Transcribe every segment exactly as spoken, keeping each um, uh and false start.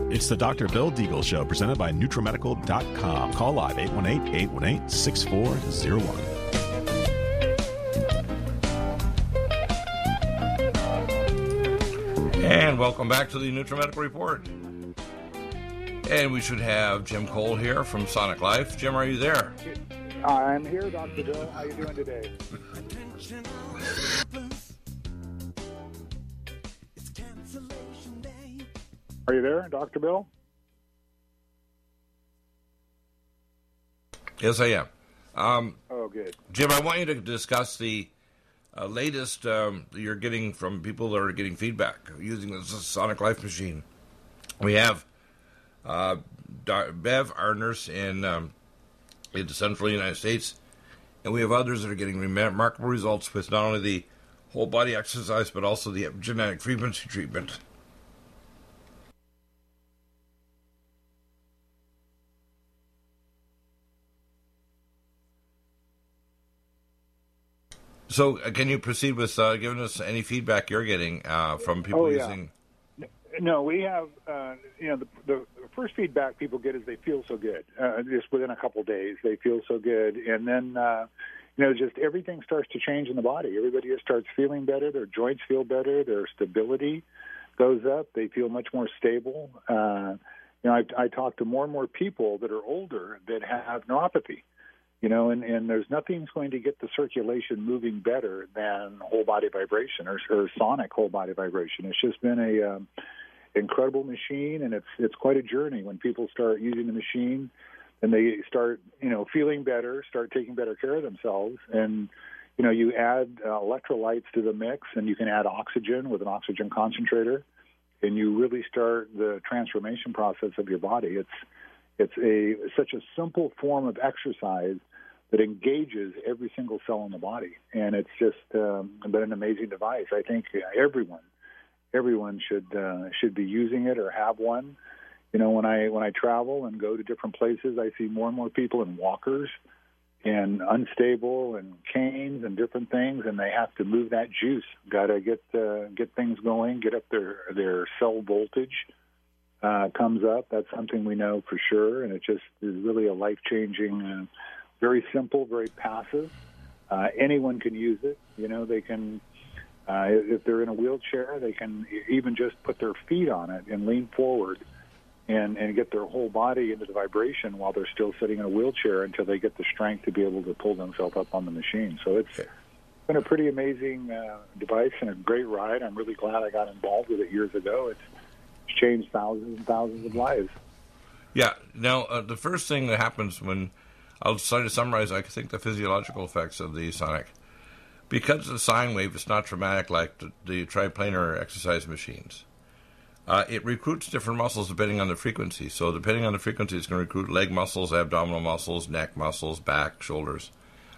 It's the Doctor Bill Deagle Show, presented by NutriMedical dot com. Call live eight one eight, eight one eight, six four zero one. And welcome back to the NutriMedical Report. And we should have Jim Cole here from Sonic Life. Jim, are you there? I'm here, Doctor Bill. How are you doing today? Are you there, Doctor Bill? Yes, I am. Um, oh, good. Jim, I want you to discuss the uh, latest um, you're getting from people that are getting feedback using the Sonic Life machine. We have uh, Bev, our nurse in, um, in the central United States, and we have others that are getting remarkable results with not only the whole body exercise, but also the epigenetic frequency treatment. So, uh, can you proceed with uh, giving us any feedback you're getting uh, from people oh, yeah. using? No, we have. Uh, you know, the, the first feedback people get is they feel so good. Uh, just within a couple of days, they feel so good, and then uh, you know, just everything starts to change in the body. Everybody just starts feeling better. Their joints feel better. Their stability goes up. They feel much more stable. Uh, you know, I, I talk to more and more people that are older that have neuropathy. You know, and, and there's nothing's going to get the circulation moving better than whole body vibration or, or sonic whole body vibration. It's just been a um, incredible machine, and it's it's quite a journey when people start using the machine and they start, you know, feeling better, start taking better care of themselves. And, you know, you add uh, electrolytes to the mix, and you can add oxygen with an oxygen concentrator, and you really start the transformation process of your body. It's it's a such a simple form of exercise that engages every single cell in the body, and it's just um, been an amazing device. I think everyone, everyone should uh, should be using it or have one. You know, when I when I travel and go to different places, I see more and more people in walkers and unstable and canes and different things, and they have to move that juice. Got to get uh, get things going, get up their their cell voltage uh, comes up. That's something we know for sure, and it just is really a life changing. Uh, Very simple, very passive. Uh, anyone can use it. You know, they can, uh, if they're in a wheelchair, they can even just put their feet on it and lean forward and, and get their whole body into the vibration while they're still sitting in a wheelchair until they get the strength to be able to pull themselves up on the machine. So it's been a pretty amazing uh, device and a great ride. I'm really glad I got involved with it years ago. It's, it's changed thousands and thousands of lives. Yeah. Now, uh, the first thing that happens when I'll try to summarize, I think, the physiological effects of the Sonic. Because the sine wave is not traumatic like the, the triplanar exercise machines, uh, it recruits different muscles depending on the frequency. So depending on the frequency, it's going to recruit leg muscles, abdominal muscles, neck muscles, back, shoulders.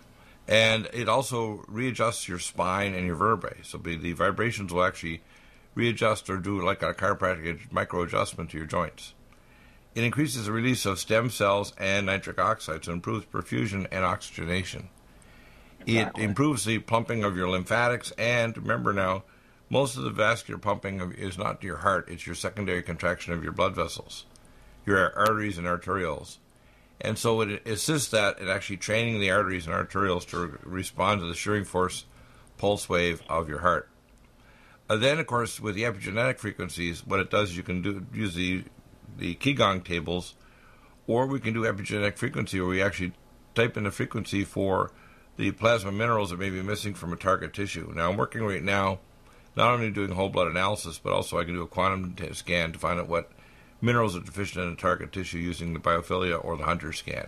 And it also readjusts your spine and your vertebrae. So the, the vibrations will actually readjust or do like a chiropractic micro-adjustment to your joints. It increases the release of stem cells and nitric oxide, so it improves perfusion and oxygenation. Exactly. It improves the pumping of your lymphatics, and remember now, most of the vascular pumping of, is not your heart, it's your secondary contraction of your blood vessels, your arteries and arterioles. And so it assists that in actually training the arteries and arterioles to re- respond to the shearing force pulse wave of your heart. Uh, then, of course, with the epigenetic frequencies, what it does is you can do use the the Qigong tables, or we can do epigenetic frequency, where we actually type in the frequency for the plasma minerals that may be missing from a target tissue. Now, I'm working right now not only doing whole blood analysis, but also I can do a quantum t- scan to find out what minerals are deficient in a target tissue using the biophilia or the Hunter scan.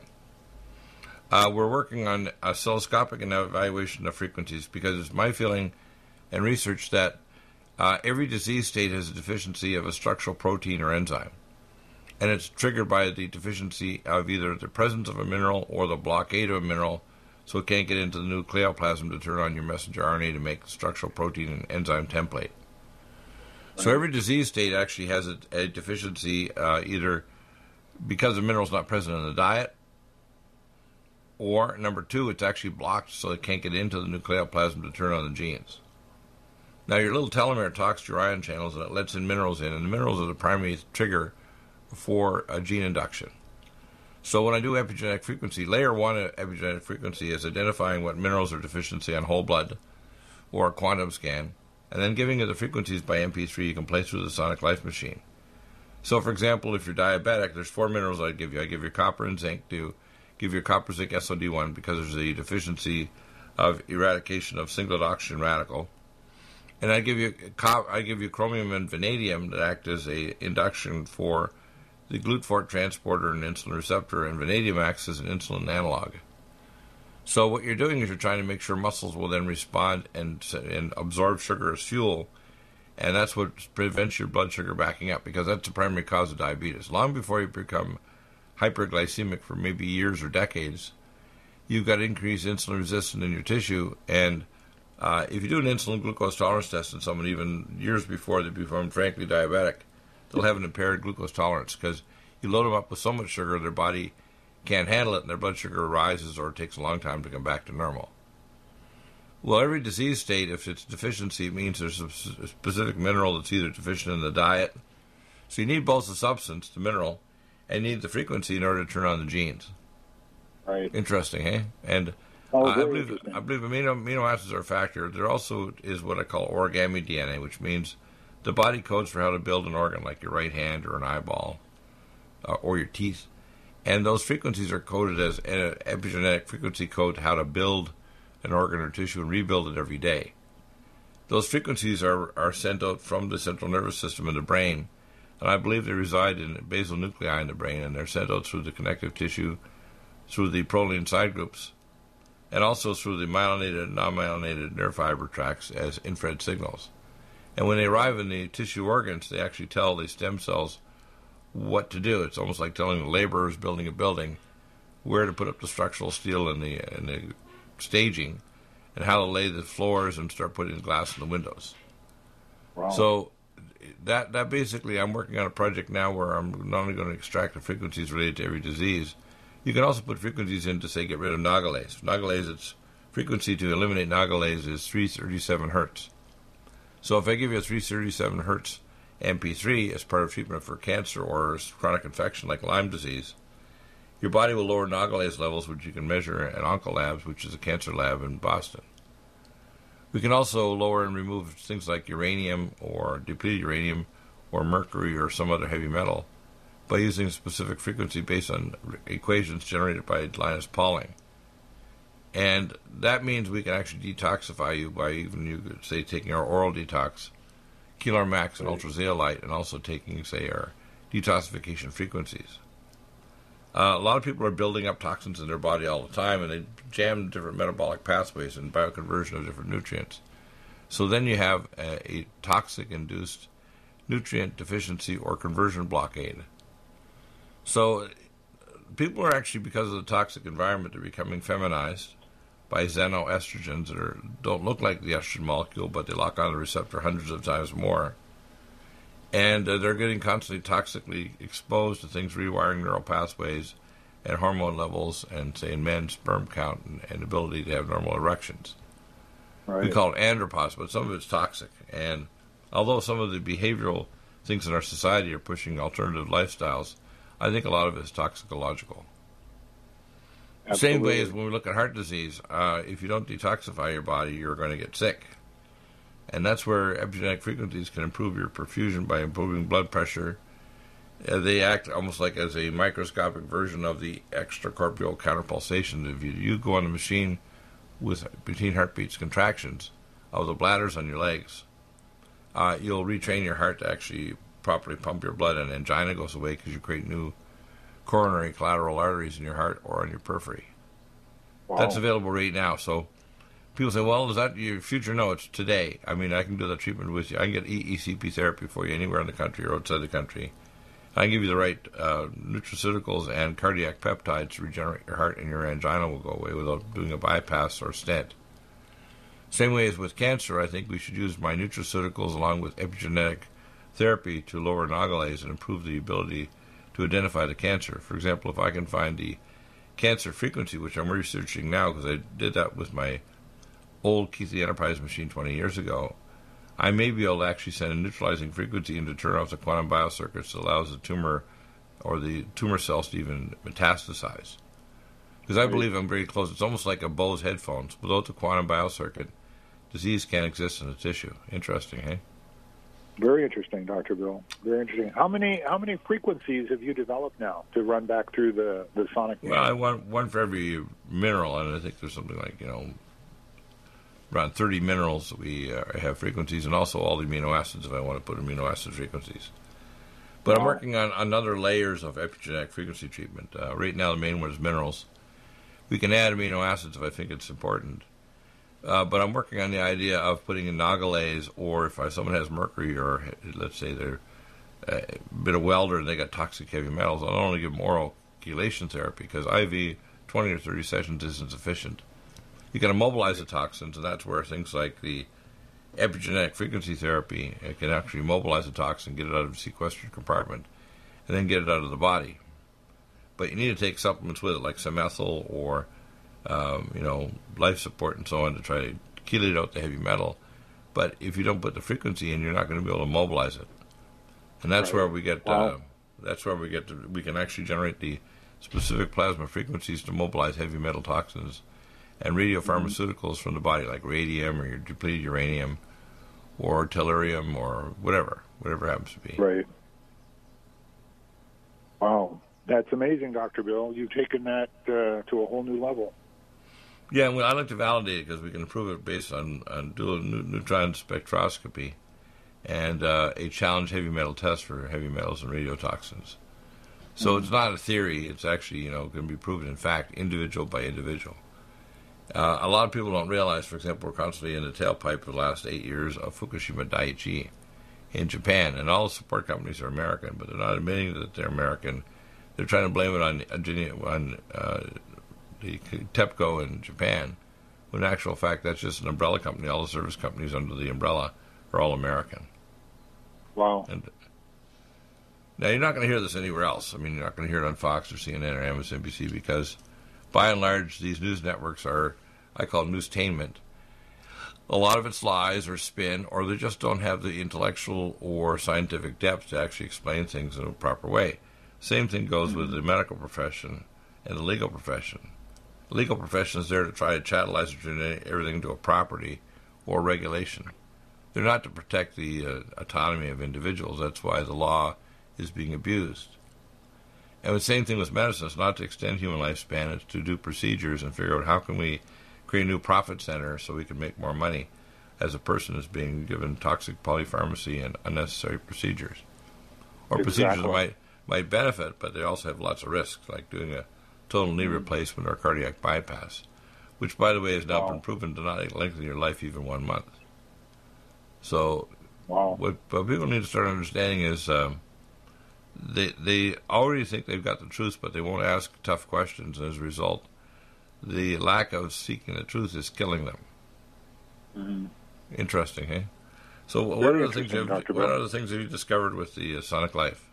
Uh, we're working on a oscilloscopic evaluation of frequencies, because it's my feeling and research that uh, every disease state has a deficiency of a structural protein or enzyme. And it's triggered by the deficiency of either the presence of a mineral or the blockade of a mineral, so it can't get into the nucleoplasm to turn on your messenger R N A to make structural protein and enzyme template. Right. So every disease state actually has a, a deficiency uh, either because the mineral's not present in the diet, or number two, it's actually blocked so it can't get into the nucleoplasm to turn on the genes. Now your little telomere talks to your ion channels and it lets in minerals in, and the minerals are the primary trigger for a gene induction. So when I do epigenetic frequency, layer one of epigenetic frequency is identifying what minerals are deficiency on whole blood or a quantum scan, and then giving you the frequencies by M P three you can play through the Sonic Life Machine. So, for example, if you're diabetic, there's four minerals I'd give you. I give you copper and zinc to give you copper, zinc, S O D one because there's a deficiency of eradication of singlet oxygen radical. And I give you I give you chromium and vanadium that act as a induction for the GLUT-four transporter and insulin receptor, and vanadium acts as an insulin analog. So what you're doing is you're trying to make sure muscles will then respond and and absorb sugar as fuel, and that's what prevents your blood sugar backing up, because that's the primary cause of diabetes. Long before you become hyperglycemic for maybe years or decades, you've got increased insulin resistance in your tissue, and uh, if you do an insulin glucose tolerance test in someone even years before they become frankly diabetic, they'll have an impaired glucose tolerance because you load them up with so much sugar their body can't handle it, and their blood sugar rises or it takes a long time to come back to normal. Well, every disease state, if it's deficiency, it means there's a specific mineral that's either deficient in the diet. So you need both the substance, the mineral, and you need the frequency in order to turn on the genes. Right. Interesting, eh? And oh, uh, I believe I believe amino, amino acids are a factor. There also is what I call origami D N A, which means the body codes for how to build an organ, like your right hand or an eyeball uh, or your teeth. And those frequencies are coded as an epigenetic frequency code, how to build an organ or tissue and rebuild it every day. Those frequencies are, are sent out from the central nervous system in the brain, and I believe they reside in basal nuclei in the brain, and they're sent out through the connective tissue, through the protein side groups, and also through the myelinated and non-myelinated nerve fiber tracts as infrared signals. And when they arrive in the tissue organs, they actually tell the stem cells what to do. It's almost like telling the laborers building a building where to put up the structural steel and the, and the staging, and how to lay the floors and start putting the glass in the windows. Wow. So that that basically, I'm working on a project now where I'm not only going to extract the frequencies related to every disease, you can also put frequencies in to, say, get rid of Nagalase. Nagalase, its frequency to eliminate Nagalase is three thirty-seven hertz. So if I give you a three thirty-seven hertz M P three as part of treatment for cancer or chronic infection like Lyme disease, your body will lower Nagalase levels, which you can measure at Oncolabs, which is a cancer lab in Boston. We can also lower and remove things like uranium or depleted uranium or mercury or some other heavy metal by using a specific frequency based on equations generated by Linus Pauling. And that means we can actually detoxify you by even, you could say, taking our oral detox, Kelar Max and ultrazeolite, and also taking, say, our detoxification frequencies. Uh, a lot of people are building up toxins in their body all the time, and they jam different metabolic pathways and bioconversion of different nutrients. So then you have a, a toxic-induced nutrient deficiency or conversion blockade. So people are actually, because of the toxic environment, they're becoming feminized by xenoestrogens that are, don't look like the estrogen molecule, but they lock on the receptor hundreds of times more. And uh, they're getting constantly toxically exposed to things rewiring neural pathways and hormone levels and, say, in men, sperm count and, and ability to have normal erections. Right. We call it andropause, but some of it's toxic. And although some of the behavioral things in our society are pushing alternative lifestyles, I think a lot of it is toxicological. Absolutely. Same way as when we look at heart disease, uh, if you don't detoxify your body, you're going to get sick. And that's where epigenetic frequencies can improve your perfusion by improving blood pressure. Uh, they act almost like as a microscopic version of the extracorporeal counterpulsation. If you, you go on a machine with between heartbeats contractions of the bladders on your legs, uh, you'll retrain your heart to actually properly pump your blood, and angina goes away because you create new coronary collateral arteries in your heart or on your periphery. Wow. That's available right now. So people say, well, is that your future? No, it's today. I mean, I can do that treatment with you. I can get E E C P therapy for you anywhere in the country or outside the country. I can give you the right uh, nutraceuticals and cardiac peptides to regenerate your heart, and your angina will go away without doing a bypass or stent. Same way as with cancer, I think we should use my nutraceuticals along with epigenetic therapy to lower Nagalase and improve the ability to identify the cancer. For example, if I can find the cancer frequency, which I'm researching now because I did that with my old Keith the Enterprise machine twenty years ago, I may be able to actually send a neutralizing frequency in to turn off the quantum biocircuits that allows the tumor or the tumor cells to even metastasize. Because I believe I'm very close. It's almost like a Bose headphones. Without the quantum biocircuit, disease can't exist in the tissue. Interesting, hey? Very interesting, Doctor Bill. Very interesting. How many how many frequencies have you developed now to run back through the, the sonic wave? Well, I want one for every mineral, and I think there's something like, you know, around thirty minerals that we uh, have frequencies, and also all the amino acids if I want to put amino acid frequencies. But wow. I'm working on, on other layers of epigenetic frequency treatment. Uh, right now, the main one is minerals. We can add amino acids if I think it's important. Uh, but I'm working on the idea of putting in Nagalase, or if someone has mercury, or let's say they're a bit of welder and they got toxic heavy metals, I'll only give them oral chelation therapy because I V twenty or thirty sessions isn't sufficient. You can immobilize the toxins, and that's where things like the epigenetic frequency therapy it can actually mobilize the toxin, get it out of the sequestered compartment, and then get it out of the body. But you need to take supplements with it, like Semethyl or Um, you know, life support and so on to try to chelate out the heavy metal. But if you don't put the frequency in, you're not going to be able to mobilize it. And that's right. where we get. Wow. Uh, that's where we get. To, we can actually generate the specific plasma frequencies to mobilize heavy metal toxins and radiopharmaceuticals mm-hmm. from the body, like radium or your depleted uranium or tellurium or whatever, whatever happens to be. Right. Wow, that's amazing, Doctor Bill. You've taken that uh, to a whole new level. Yeah, well, I like to validate it because we can prove it based on, on dual neutron spectroscopy and uh, a challenge heavy metal test for heavy metals and radiotoxins. So mm-hmm. it's not a theory; it's actually, you know, going to be proven in fact, individual by individual. Uh, a lot of people don't realize, for example, we're constantly in the tailpipe for the last eight years of Fukushima Daiichi in Japan, and all the support companies are American, but they're not admitting that they're American. They're trying to blame it on on uh, the TEPCO in Japan, when in actual fact that's just an umbrella company. All the service companies under the umbrella are all American. Wow. And now you're not going to hear this anywhere else. I mean, you're not going to hear it on Fox or C N N or M S N B C because, by and large, these news networks are, I call newstainment. A lot of it's lies or spin, or they just don't have the intellectual or scientific depth to actually explain things in a proper way. Same thing goes mm-hmm. with the medical profession and the legal profession. The legal profession is there to try to chatelize everything into a property or regulation. They're not to protect the uh, autonomy of individuals. That's why the law is being abused. And the same thing with medicine. It's not to extend human lifespan. It's to do procedures and figure out how can we create a new profit center so we can make more money as a person is being given toxic polypharmacy and unnecessary procedures. Or exactly. procedures that might, might benefit, but they also have lots of risks, like doing a total knee mm-hmm. replacement or cardiac bypass, which, by the way, has now wow. been proven to not lengthen your life even one month. So wow. what, what people need to start understanding is um, they they already think they've got the truth, but they won't ask tough questions, and as a result, the lack of seeking the truth is killing them. Mm-hmm. Interesting, hey? So what Very are the things you have, what other things have you discovered with the uh, Sonic Life?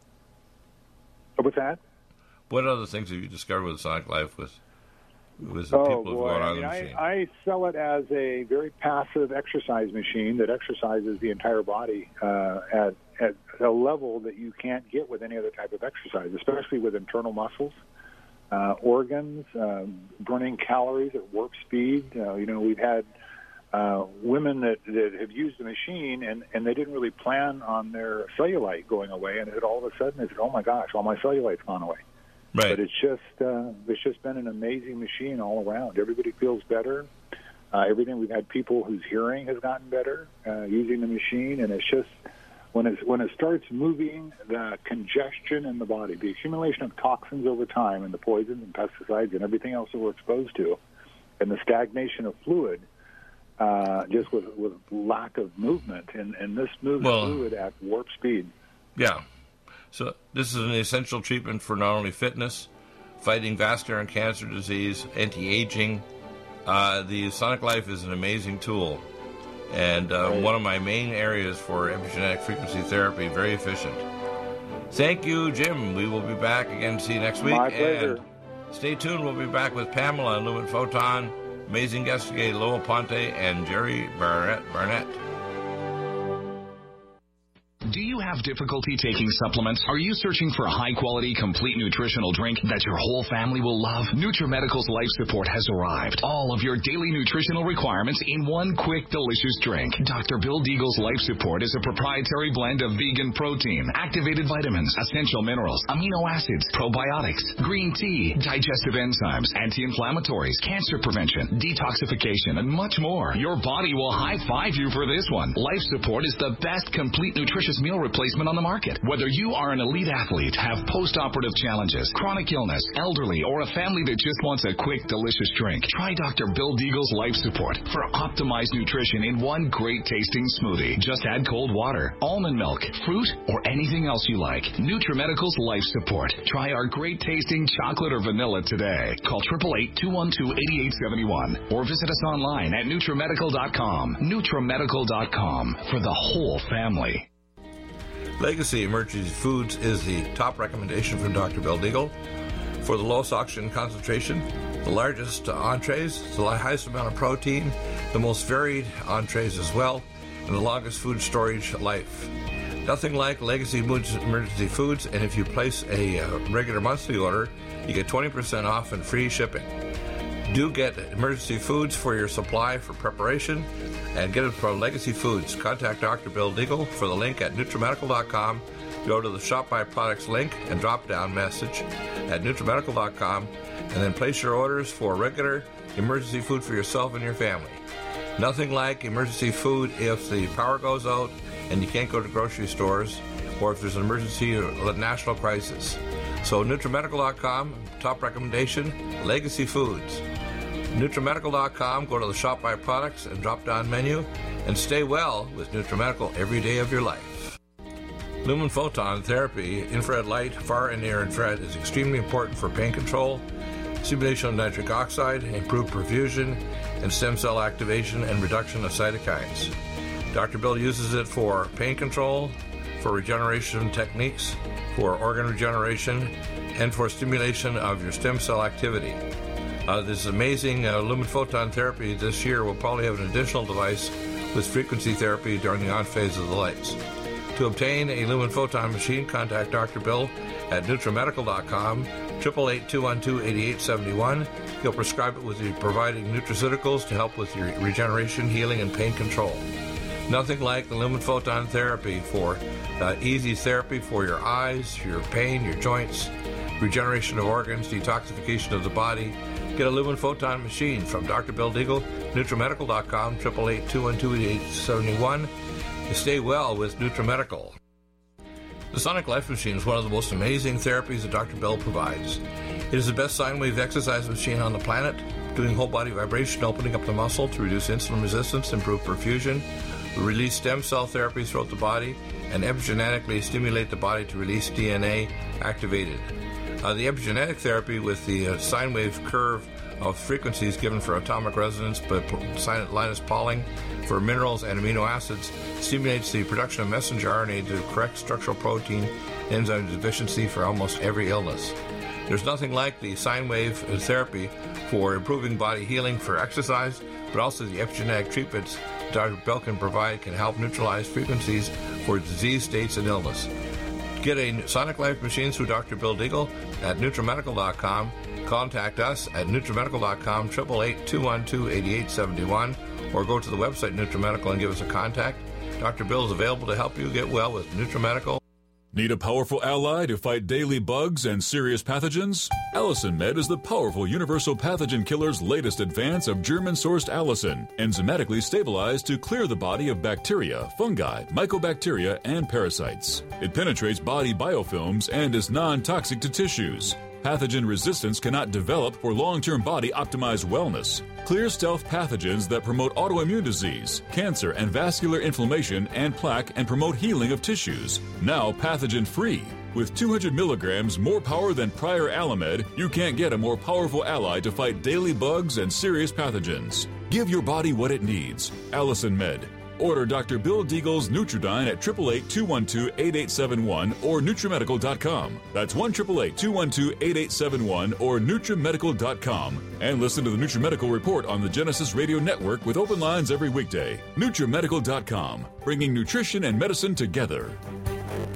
What's that? What other things have you discovered with Sonic Life with with the oh, people who've boy. gone I on mean, the I, machine? I sell it as a very passive exercise machine that exercises the entire body uh, at, at a level that you can't get with any other type of exercise, especially with internal muscles, uh, organs, uh, burning calories at warp speed. Uh, you know, we've had uh, women that, that have used the machine, and, and they didn't really plan on their cellulite going away, and it, all of a sudden they said, oh, my gosh, all my cellulite's gone away. Right. But it's just uh, it's just been an amazing machine all around. Everybody feels better. Uh, everything we've had people whose hearing has gotten better uh, using the machine, and it's just when it when it starts moving, the congestion in the body, the accumulation of toxins over time, and the poisons and pesticides and everything else that we're exposed to, and the stagnation of fluid, uh, just with with lack of movement, and and this moves well, fluid at warp speed. Yeah. So this is an essential treatment for not only fitness, fighting vascular and cancer disease, anti-aging. Uh, the Sonic Life is an amazing tool, and uh, right. one of my main areas for epigenetic frequency therapy, very efficient. Thank you, Jim. We will be back again to see you next week. My pleasure. And stay tuned. We'll be back with Pamela and Lumen Photon, amazing guest today, Lowell Ponte and Jerry Barnett. Barnett. Do you have have difficulty taking supplements? Are you searching for a high-quality, complete nutritional drink that your whole family will love? NutriMedical's Life Support has arrived. All of your daily nutritional requirements in one quick, delicious drink. Doctor Bill Deagle's Life Support is a proprietary blend of vegan protein, activated vitamins, essential minerals, amino acids, probiotics, green tea, digestive enzymes, anti-inflammatories, cancer prevention, detoxification, and much more. Your body will high-five you for this one. Life Support is the best complete nutritious meal replacement on the market. Whether you are an elite athlete, have post-operative challenges, chronic illness, elderly, or a family that just wants a quick, delicious drink, try Doctor Bill Deagle's Life Support for optimized nutrition in one great-tasting smoothie. Just add cold water, almond milk, fruit, or anything else you like. NutriMedical's Life Support. Try our great-tasting chocolate or vanilla today. Call eight eight eight, two one two, eight eight seven one or visit us online at NutriMedical dot com. NutriMedical dot com for the whole family. Legacy Emergency Foods is the top recommendation from Doctor Bill Deagle for the lowest oxygen concentration, the largest uh, entrees, the highest amount of protein, the most varied entrees as well, and the longest food storage life. Nothing like Legacy Emergency Foods, and if you place a uh, regular monthly order, you get twenty percent off and free shipping. Do get Emergency Foods for your supply for preparation, and get it from Legacy Foods. Contact Doctor Bill Deagle for the link at NutriMedical dot com. Go to the Shop My Products link and drop-down message at NutriMedical dot com, and then place your orders for regular emergency food for yourself and your family. Nothing like emergency food if the power goes out and you can't go to grocery stores, or if there's an emergency or a national crisis. So NutriMedical dot com, top recommendation, Legacy Foods. NutriMedical dot com, go to the Shop My Products and drop-down menu, and stay well with NutriMedical every day of your life. Lumen Photon Therapy, infrared light, far and near infrared, is extremely important for pain control, stimulation of nitric oxide, improved perfusion, and stem cell activation and reduction of cytokines. Doctor Bill uses it for pain control, for regeneration techniques, for organ regeneration, and for stimulation of your stem cell activity. Uh, this amazing uh, Lumen Photon Therapy this year will probably have an additional device with frequency therapy during the on phase of the lights. To obtain a Lumen Photon machine, contact Doctor Bill at NutriMedical dot com, eight eight eight, two one two, eight eight seven one. He'll prescribe it with the providing nutraceuticals to help with your regeneration, healing, and pain control. Nothing like the Lumen Photon Therapy for uh, easy therapy for your eyes, your pain, your joints, regeneration of organs, detoxification of the body. Get a Lumen Photon machine from Doctor Bill Deagle, NutriMedical dot com, eight eight eight, two one two, eight eight seven one. To stay well with NutriMedical. The Sonic Life Machine is one of the most amazing therapies that Doctor Bill provides. It is the best sine wave exercise machine on the planet, doing whole body vibration, opening up the muscle to reduce insulin resistance, improve perfusion, release stem cell therapies throughout the body, and epigenetically stimulate the body to release D N A activated. Uh, the epigenetic therapy with the uh, sine wave curve of frequencies given for atomic resonance, but Linus Pauling for minerals and amino acids stimulates the production of messenger R N A to correct structural protein enzyme deficiency for almost every illness. There's nothing like the sine wave therapy for improving body healing for exercise, but also the epigenetic treatments Doctor Bill can provide can help neutralize frequencies for disease states and illness. Get a Sonic Life machine through Doctor Bill Deagle at NutriMedical dot com. Contact us at NutriMedical dot com, eight eight eight, two one two, eight eight seven one, or go to the website NutriMedical and give us a contact. Doctor Bill is available to help you get well with NutriMedical. Need a powerful ally to fight daily bugs and serious pathogens? Allicin Med is the powerful universal pathogen killer's latest advance of German-sourced allicin, enzymatically stabilized to clear the body of bacteria, fungi, mycobacteria, and parasites. It penetrates body biofilms and is non-toxic to tissues. Pathogen resistance cannot develop for long-term body-optimized wellness. Clear stealth pathogens that promote autoimmune disease, cancer and vascular inflammation and plaque and promote healing of tissues. Now pathogen-free. With two hundred milligrams more power than prior Alamed, you can't get a more powerful ally to fight daily bugs and serious pathogens. Give your body what it needs. Allicin Med. Order Doctor Bill Deagle's Nutridyne at eight eight eight, two one two, eight eight seven one or NutriMedical dot com. That's one eight eight eight, two one two, eight eight seven one or NutriMedical dot com. And listen to the NutriMedical Report on the Genesis Radio Network with open lines every weekday. NutriMedical dot com, bringing nutrition and medicine together.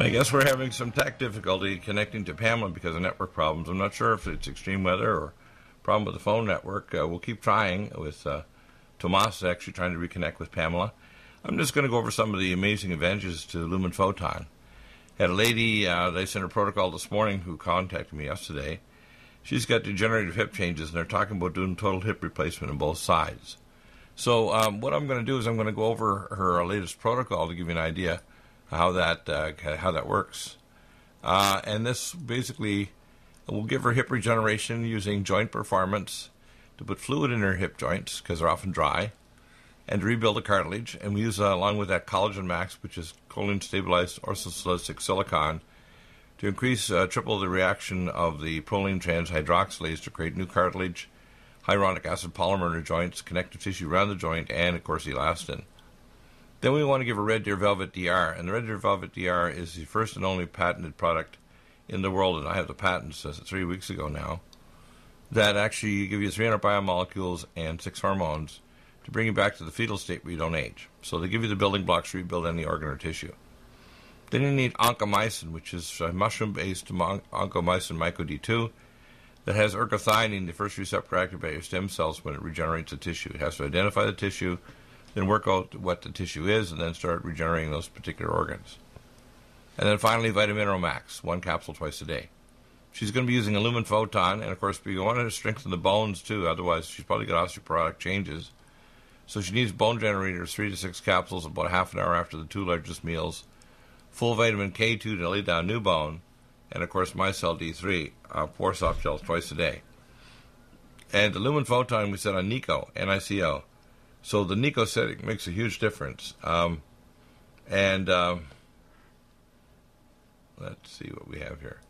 And I guess we're having some tech difficulty connecting to Pamela because of network problems. I'm not sure if it's extreme weather or problem with the phone network. Uh, we'll keep trying with uh, Tomas actually trying to reconnect with Pamela. I'm just going to go over some of the amazing advantages to Lumen Photon. Had a lady, uh, they sent a protocol this morning who contacted me yesterday. She's got degenerative hip changes, and they're talking about doing total hip replacement on both sides. So um, what I'm going to do is I'm going to go over her latest protocol to give you an idea of how that uh, how that works. Uh, and this basically will give her hip regeneration using joint performance to put fluid in her hip joints because they're often dry, and to rebuild the cartilage. And we use, uh, along with that, Collagen Max, which is choline-stabilized orthosilicic silicon, to increase, uh, triple the reaction of the proline transhydroxylase to create new cartilage, hyaluronic acid polymer in her joints, connective tissue around the joint, and, of course, elastin. Then we want to give her Red Deer Velvet D R, and the Red Deer Velvet D R is the first and only patented product in the world, and I have the patents uh, three weeks ago now, that actually give you three hundred biomolecules and six hormones to bring you back to the fetal state where you don't age. So they give you the building blocks to rebuild any organ or tissue. Then you need oncomycin, which is a mushroom-based oncomycin myco D two that has ergothioneine, the first receptor activated by your stem cells when it regenerates the tissue. It has to identify the tissue, then work out what the tissue is, and then start regenerating those particular organs. And then finally, Vitamin Max, one capsule twice a day. She's going to be using a Lumen Photon, and of course, we want her to strengthen the bones too, otherwise she's probably got osteoporotic changes. So she needs bone generators, three to six capsules about half an hour after the two largest meals, full vitamin K two to lay down new bone, and of course Micelle D three, uh, four soft gels twice a day. And the Lumen Photon we set on NICO, N I C O. So the NICO setting makes a huge difference. Um, and um, let's see what we have here.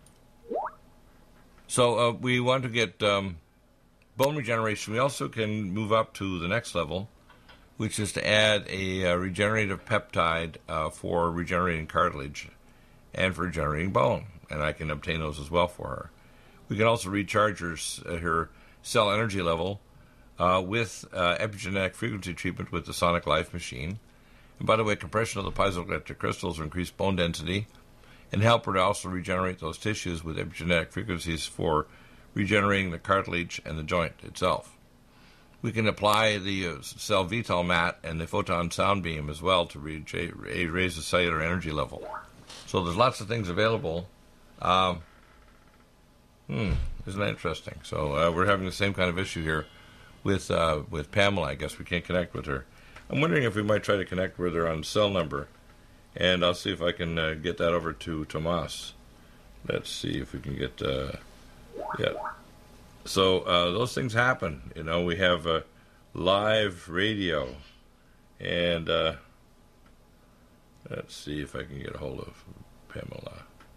So uh, we want to get um, bone regeneration. We also can move up to the next level, which is to add a uh, regenerative peptide uh, for regenerating cartilage and for regenerating bone, and I can obtain those as well for her. We can also recharge her, uh, her cell energy level uh, with uh, epigenetic frequency treatment with the Sonic Life machine. And by the way, compression of the piezoelectric crystals will increase bone density and help her to also regenerate those tissues with epigenetic frequencies for regenerating the cartilage and the joint itself. We can apply the uh, Cell Vital mat and the Photon Sound Beam as well to re- raise the cellular energy level. So there's lots of things available. Um, hmm, isn't that interesting? So uh, we're having the same kind of issue here with uh, with Pamela. I guess we can't connect with her. I'm wondering if we might try to connect with her on cell number, and I'll see if I can uh, get that over to Tomas. Let's see if we can get... Uh, yeah. So uh, those things happen. You know, we have uh, live radio, and uh, let's see if I can get a hold of Pamela.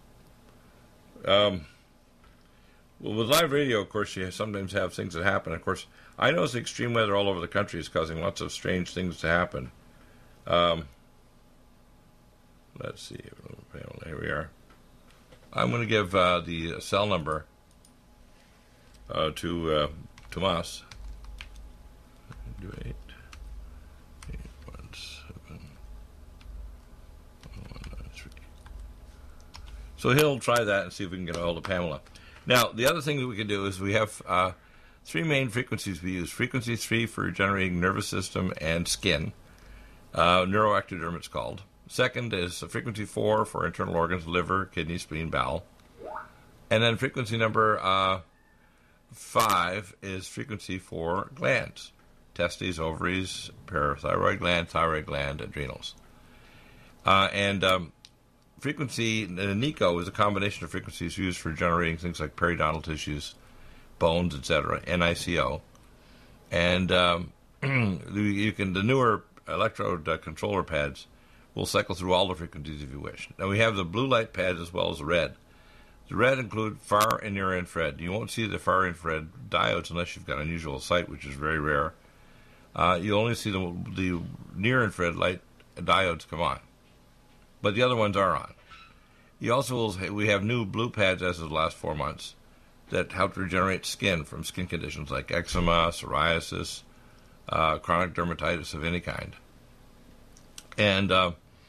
Um, well, with live radio, of course, you sometimes have things that happen. Of course, I know the extreme weather all over the country is causing lots of strange things to happen. Um, let's see. Pamela, here we are. I'm going to give uh, the cell number Uh, to uh, Tomas. Do eight, eight, one, seven, one, nine, three. So he'll try that and see if we can get a hold of Pamela. Now, the other thing that we can do is we have uh, three main frequencies we use. Frequency three for generating nervous system and skin. Uh, neuroectoderm, it's called. Second is frequency four for internal organs, liver, kidney, spleen, bowel. And then frequency number uh, five is frequency for glands. Testes, ovaries, parathyroid gland, thyroid gland, adrenals. Uh, and um, frequency, uh, NICO is a combination of frequencies used for generating things like periodontal tissues, bones, et cetera, N I C O. And um, you can the newer electrode uh, controller pads will cycle through all the frequencies if you wish. Now we have the blue light pads as well as the red. The red include far and near infrared. You won't see the far infrared diodes unless you've got an unusual sight, which is very rare. Uh, you only see the, the near infrared light diodes come on, but the other ones are on. You also will, we have new blue pads as of the last four months that help to regenerate skin from skin conditions like eczema, psoriasis, uh, chronic dermatitis of any kind. And uh,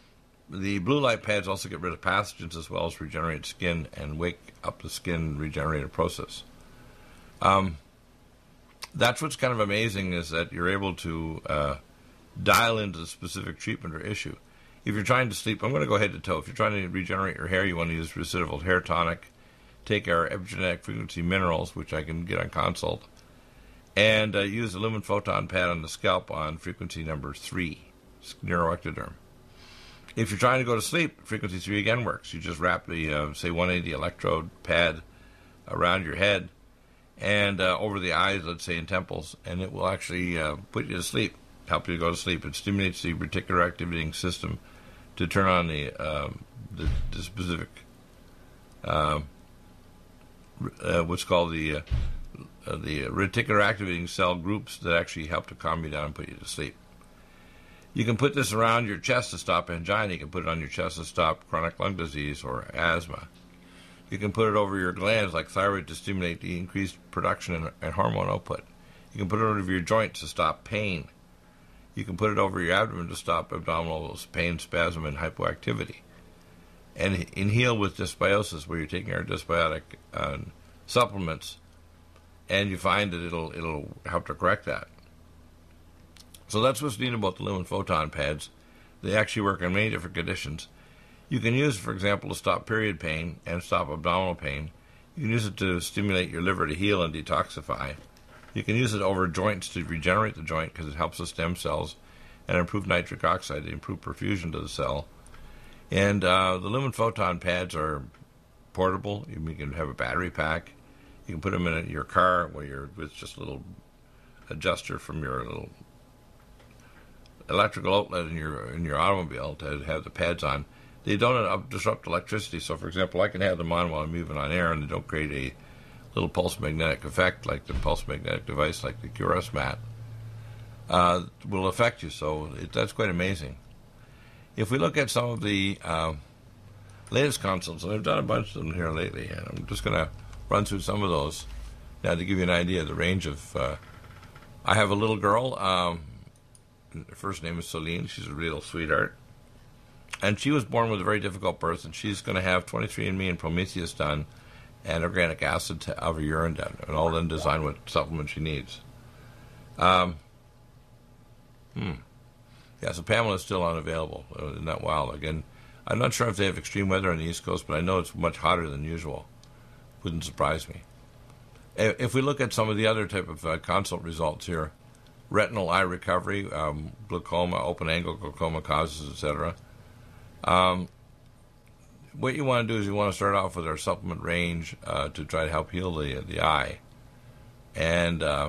the blue light pads also get rid of pathogens as well as regenerate skin and wake up the skin regenerative process. Um, that's what's kind of amazing, is that you're able to uh, dial into the specific treatment or issue. If you're trying to sleep, I'm going to go head to toe. If you're trying to regenerate your hair, you want to use Recidival Hair Tonic. Take our epigenetic frequency minerals, which I can get on consult, and uh, use the Lumen Photon pad on the scalp on frequency number three, neuroectoderm. If you're trying to go to sleep, frequency three again works. You just wrap the, uh, say, one eighty electrode pad around your head and uh, over the eyes, let's say, and temples, and it will actually uh, put you to sleep, help you to go to sleep. It stimulates the reticular activating system to turn on the, um, the, the specific... Uh, Uh, what's called the uh, uh, the reticular activating cell groups that actually help to calm you down and put you to sleep. You can put this around your chest to stop angina. You can put it on your chest to stop chronic lung disease or asthma. You can put it over your glands like thyroid to stimulate the increased production and, and hormone output. You can put it over your joints to stop pain. You can put it over your abdomen to stop abdominal pain, spasm, and hypoactivity. And in Heal with Dysbiosis, where you're taking our dysbiotic uh, supplements, and you find that it'll it'll help to correct that. So that's what's neat about the Lumen Photon pads. They actually work on many different conditions. You can use it, for example, to stop period pain and stop abdominal pain. You can use it to stimulate your liver to heal and detoxify. You can use it over joints to regenerate the joint because it helps the stem cells and improve nitric oxide to improve perfusion to the cell. And uh, the Lumen Photon pads are portable. You can have a battery pack. You can put them in your car where you're with just a little adjuster from your little electrical outlet in your in your automobile to have the pads on. They don't disrupt electricity. So, for example, I can have them on while I'm moving on air, and they don't create a little pulse magnetic effect like the pulse magnetic device, like the Q R S mat, uh, will affect you. So it, that's quite amazing. If we look at some of the uh, latest consoles, and I've done a bunch of them here lately, and I'm just going to run through some of those now to give you an idea of the range of... Uh, I have a little girl. Um, her first name is Celine. She's a real sweetheart. And she was born with a very difficult birth, and she's going to have twenty-three and me and Prometheus done and organic acid to, of her urine done, and all then design what supplement she needs. Um, hmm. Yeah, so Pamela's still unavailable. Uh, isn't that wild? Again, I'm not sure if they have extreme weather on the East Coast, but I know it's much hotter than usual. Wouldn't surprise me. If we look at some of the other type of uh, consult results here, retinal eye recovery, um, glaucoma, open-angle glaucoma causes, et cetera. Um, what you want to do is you want to start off with our supplement range uh, to try to help heal the the eye. And uh,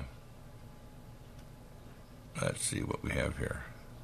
let's see what we have here.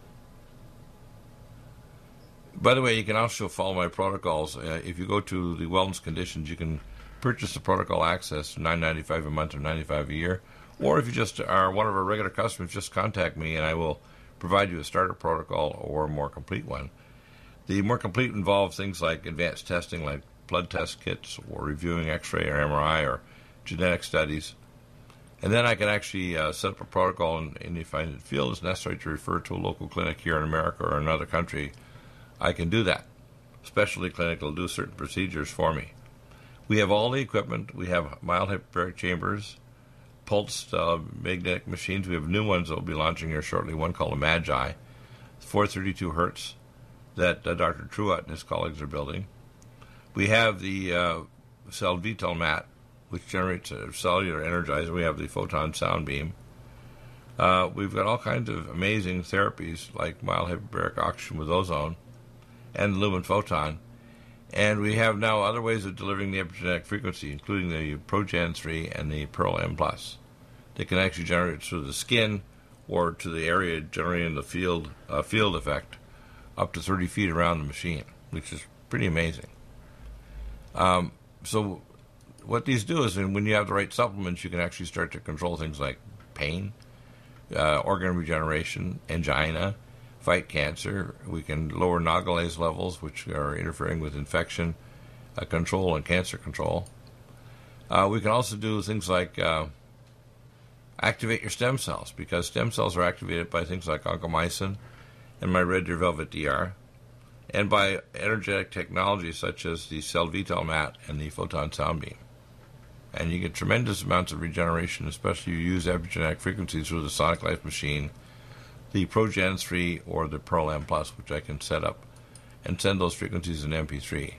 By the way, you can also follow my protocols. Uh, if you go to the Wellness Conditions, you can purchase the protocol access, nine ninety-five a month or ninety-five a year. Or if you just are one of our regular customers, just contact me and I will provide you a starter protocol or a more complete one. The more complete involves things like advanced testing, like blood test kits or reviewing X-ray or M R I or genetic studies. And then I can actually uh, set up a protocol, and, and if I feel it's necessary to refer to a local clinic here in America or another country, I can do that. Specialty clinic will do certain procedures for me. We have all the equipment. We have mild hyperbaric chambers, pulsed uh, magnetic machines. We have new ones that will be launching here shortly, one called a Magi, four thirty-two hertz, that uh, Doctor Truott and his colleagues are building. We have the uh, Cell Vital mat, which generates a cellular energizer. We have the photon sound beam. Uh, we've got all kinds of amazing therapies like mild hyperbaric oxygen with ozone and Lumen Photon. And we have now other ways of delivering the epigenetic frequency, including the ProGen three and the Pearl M plus. They can actually generate it through the skin or to the area generating the field uh, field effect up to thirty feet around the machine, which is pretty amazing. Um, so what these do is when you have the right supplements, you can actually start to control things like pain, uh, organ regeneration, angina, fight cancer. We can lower nagalase levels, which are interfering with infection uh, control and cancer control. Uh, we can also do things like uh, activate your stem cells, because stem cells are activated by things like oncomycin and my Red Deer Velvet D R. and by energetic technologies such as the CellVital mat and the photon sound beam. And you get tremendous amounts of regeneration, especially if you use epigenetic frequencies through the Sonic Life machine, the ProGen three or the Pearl M Plus, which I can set up and send those frequencies in M P three.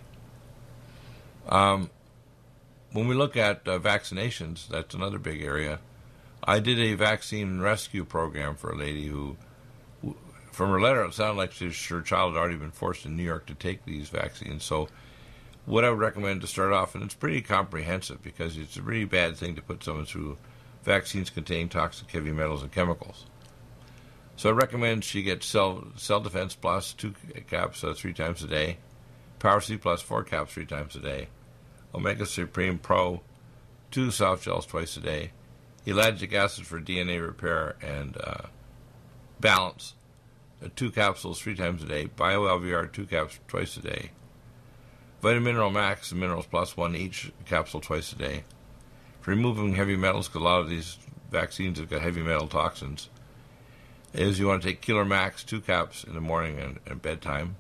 Um, when we look at uh, vaccinations, that's another big area. I did a vaccine rescue program for a lady who, who from her letter, it sounded like she, her child had already been forced in New York to take these vaccines. So what I would recommend to start off, and it's pretty comprehensive because it's a really bad thing to put someone through vaccines containing toxic heavy metals and chemicals. So I recommend she get Cell, Cell Defense Plus, two caps uh, three times a day, Power C Plus, four caps three times a day, Omega Supreme Pro, two soft gels twice a day, Ellagic Acid for D N A repair and uh, balance, uh, two capsules three times a day, BioL V R, two caps twice a day, Vitamin Mineral Max and Minerals Plus, one each capsule twice a day. For removing heavy metals, because a lot of these vaccines have got heavy metal toxins, is you want to take Keeler Max, two caps in the morning and, and bedtime.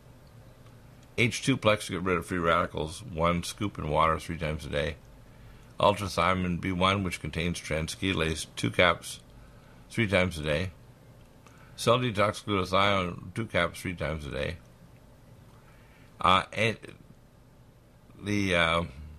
H two Plex to get rid of free radicals, one scoop in water three times a day. Ultrathymine B one, which contains transkylase, two caps three times a day. Cell Detox Glutathione, two caps three times a day. Uh, and the uh,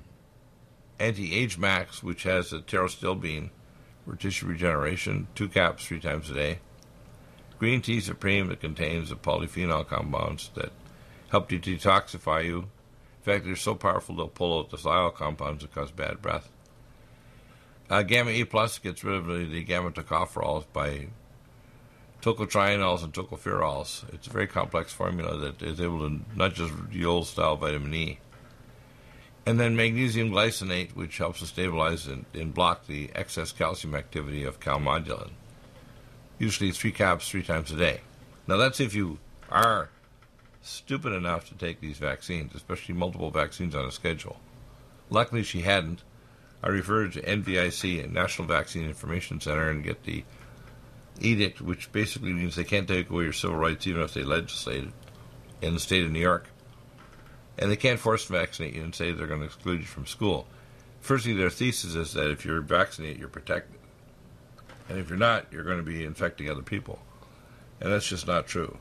Anti-Age Max, which has a pterostilbene for tissue regeneration, two caps three times a day. Green Tea Supreme that contains the polyphenol compounds that help you detoxify you. In fact, they're so powerful they'll pull out the thiol compounds that cause bad breath. Uh, Gamma E Plus gets rid of the, the gamma tocopherols by tocotrienols and tocopherols. It's a very complex formula that is able to not just the old style vitamin E. And then magnesium glycinate, which helps to stabilize and, and block the excess calcium activity of calmodulin. Usually three caps three times a day. Now that's if you are stupid enough to take these vaccines, especially multiple vaccines on a schedule. Luckily she hadn't. I referred to N V I C, National Vaccine Information Center, and get the edict, which basically means they can't take away your civil rights even if they legislate it in the state of New York. And they can't force vaccinate you and say they're going to exclude you from school. Firstly, their thesis is that if you're vaccinated, you're protected. And if you're not, you're going to be infecting other people. And that's just not true.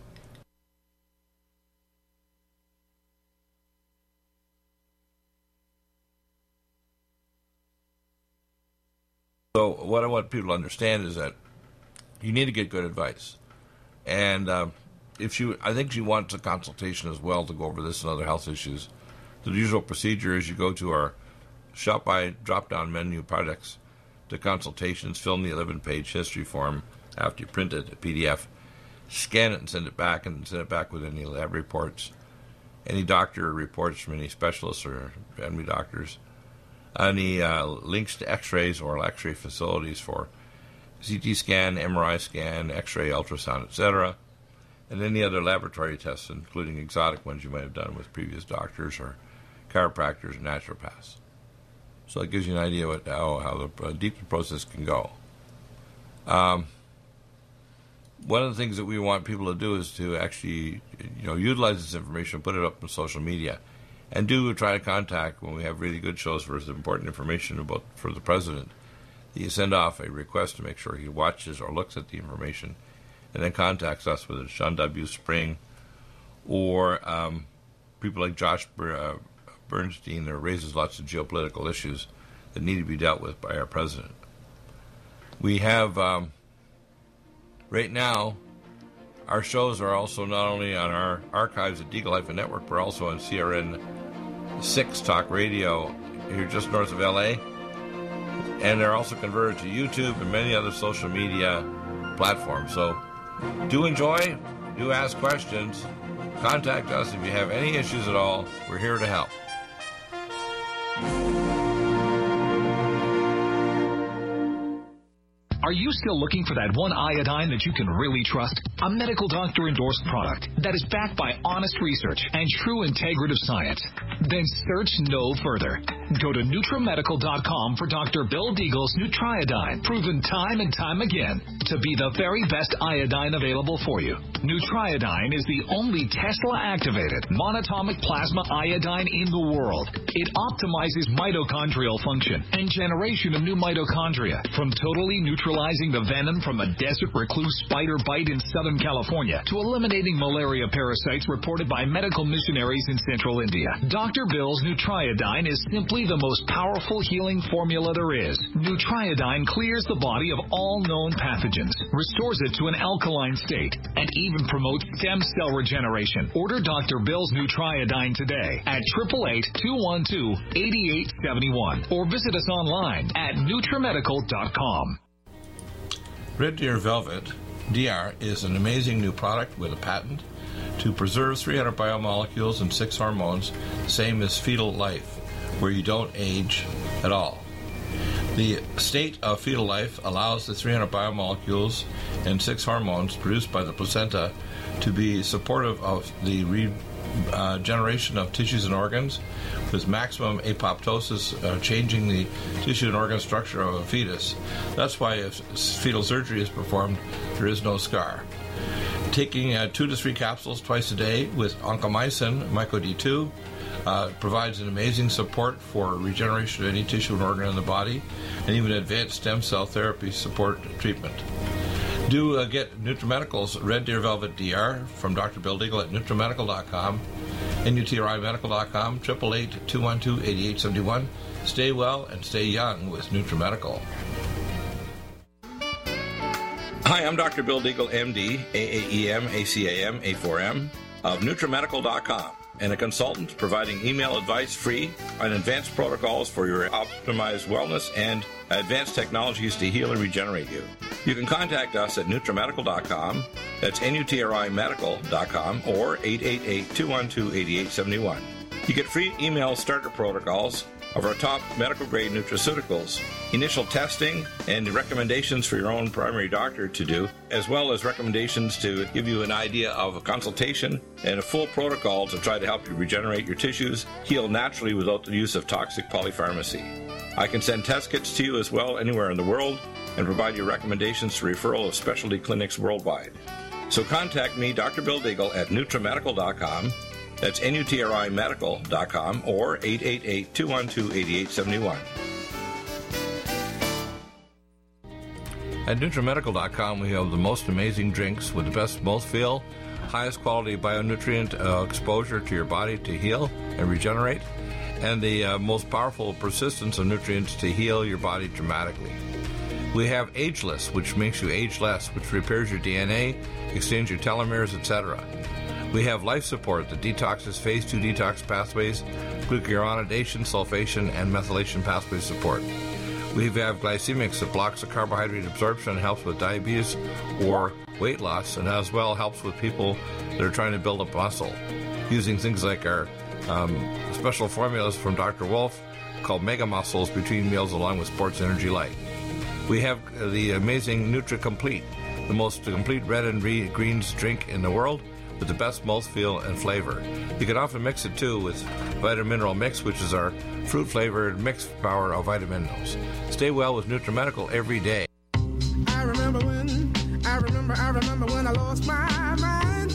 So what I want people to understand is that you need to get good advice. And uh, if you, I think she wants a consultation as well to go over this and other health issues. The usual procedure is you go to our Shop By drop-down menu products to consultations, fill in the eleven-page history form after you print it, a P D F, scan it and send it back, and send it back with any lab reports, any doctor reports from any specialists or family doctors, any uh, links to x-rays or x-ray facilities for C T scan, M R I scan, x-ray, ultrasound, et cetera, and any other laboratory tests, including exotic ones you might have done with previous doctors or chiropractors or naturopaths. So that gives you an idea what how, how the uh, deep the process can go. Um, one of the things that we want people to do is to actually, you know, utilize this information, put it up on social media, and do try to contact when we have really good shows for important information about for the president. You send off a request to make sure he watches or looks at the information, and then contacts us, whether it's John W. Spring or um, people like Josh Ber- uh, Bernstein, that raises lots of geopolitical issues that need to be dealt with by our president. We have, um, right now, our shows are also not only on our archives at Deagle Hyphen Network, but also on C R N six Talk Radio here just north of L A. And they're also converted to YouTube and many other social media platforms. So do enjoy, do ask questions, contact us if you have any issues at all. We're here to help. Are you still looking for that one iodine that you can really trust? A medical doctor-endorsed product that is backed by honest research and true integrative science? Then search no further. Go to NutriMedical dot com for Doctor Bill Deagle's Nutriodine, proven time and time again to be the very best iodine available for you. Nutriodine is the only Tesla-activated monatomic plasma iodine in the world. It optimizes mitochondrial function and generation of new mitochondria, from totally neutralizing the venom from a desert recluse spider bite in Southern California to eliminating malaria parasites reported by medical missionaries in central India. Doctor Bill's Nutriodine is simply the most powerful healing formula there is. Nutriodine clears the body of all known pathogens, restores it to an alkaline state, and even promotes stem cell regeneration. Order Doctor Bill's Nutriodine today at eight eight eight, two one two, eight eight seven one or visit us online at NutriMedical dot com. Red Deer Velvet D R is an amazing new product with a patent to preserve three hundred biomolecules and six hormones, same as fetal life, where you don't age at all. The state of fetal life allows the three hundred biomolecules and six hormones produced by the placenta to be supportive of the regeneration uh, of tissues and organs, with maximum apoptosis, uh, changing the tissue and organ structure of a fetus. That's why if fetal surgery is performed, there is no scar. Taking uh, two to three capsules twice a day with oncomycin, Myco D two, uh, provides an amazing support for regeneration of any tissue and organ in the body, and even advanced stem cell therapy support treatment. Do uh, get NutriMedical's Red Deer Velvet D R from Doctor Bill Deagle at NutriMedical dot com, N U T R I Medical dot com, eight eight eight, two one two, eight eight seven one. Stay well and stay young with NutriMedical. Hi, I'm Doctor Bill Deagle, M D, A A E M, A C A M, A four M, of NutriMedical dot com, and a consultant providing email advice free on advanced protocols for your optimized wellness and advanced technologies to heal and regenerate you. You can contact us at NutriMedical dot com, that's N U T R I Medical dot com, or eight eight eight, two one two, eight eight seven one. You get free email starter protocols of our top medical-grade nutraceuticals, initial testing, and recommendations for your own primary doctor to do, as well as recommendations to give you an idea of a consultation and a full protocol to try to help you regenerate your tissues, heal naturally without the use of toxic polypharmacy. I can send test kits to you as well anywhere in the world and provide you recommendations to referral of specialty clinics worldwide. So contact me, Doctor Bill Deagle, at NutriMedical dot com. That's N U T R I Medical dot com or eight eight eight, two one two, eight eight seven one. At NutriMedical dot com, we have the most amazing drinks with the best mouthfeel, highest quality bionutrient uh, exposure to your body to heal and regenerate, and the uh, most powerful persistence of nutrients to heal your body dramatically. We have Ageless, which makes you age less, which repairs your D N A, extends your telomeres, et cetera. We have Life Support that detoxes phase two detox pathways, glucuronidation, sulfation, and methylation pathway support. We have Glycemics that blocks the carbohydrate absorption and helps with diabetes or weight loss, and as well helps with people that are trying to build up muscle, using things like our um, special formulas from Doctor Wolf called Mega Muscles between meals along with Sports Energy Light. We have the amazing Nutri-Complete, the most complete red and re- greens drink in the world, with the best mouthfeel and flavor. You can often mix it too with Vitamin Mineral Mix, which is our fruit-flavored mixed power of vitamin minerals. Stay well with NutriMedical every day. I remember when, I remember, I remember when I lost my mind.